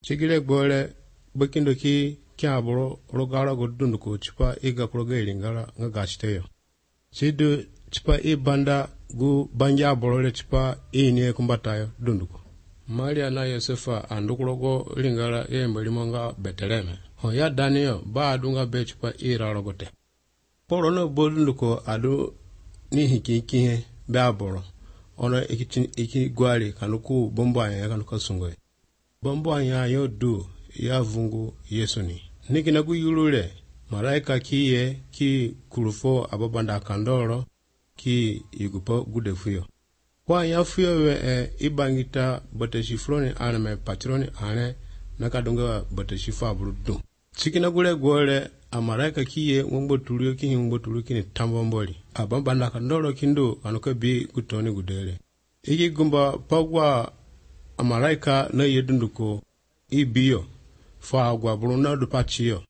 chigile gbole bakindo ki kyaburo rogara godundu ko chipa iga proga ilingala nga gashiteyo chidu chipa ibanda gu banja borole chipa ini kumbatayo dunduko Maria na Yosefa andukulogo lingala yembe limonga Beteleme ho ya Daniel ba adunga be chipa iralogote poro no bodunduko adu ni hiki be aboro ono iki gwali kanuku bombo anya kanuka sungwe bombo anya yo du ya vungu Yesuni niki nagu yulule malaika kiye ki kulufo ababanda kandoro ki igupo gudefuyo kwa ya fuyo we ibangita boteshifloni aname patroni ane nakadunga botechifa burudu chikina gule gwole amalaika kiye ngombo tulio kini tambomboli ababanda kandoro kindu kanuka bi gutoni gudele iki gumba pagwa amalaika na yedunduko ibiyo fa agwa buruna dupachiyo